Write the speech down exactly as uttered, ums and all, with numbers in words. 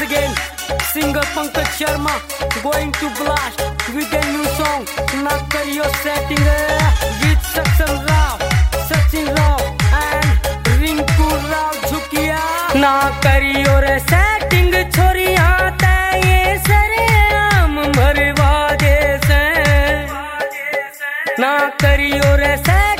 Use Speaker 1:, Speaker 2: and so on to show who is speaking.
Speaker 1: again, singer Pankaj Sharma going to blast with a new song. Na kariyo setting with Saksam Rao, Sachin Rao and Rinku Rao Jhukiya. Na kariyo re setting choriya te ye saream marwa de se. Na kariyo re setting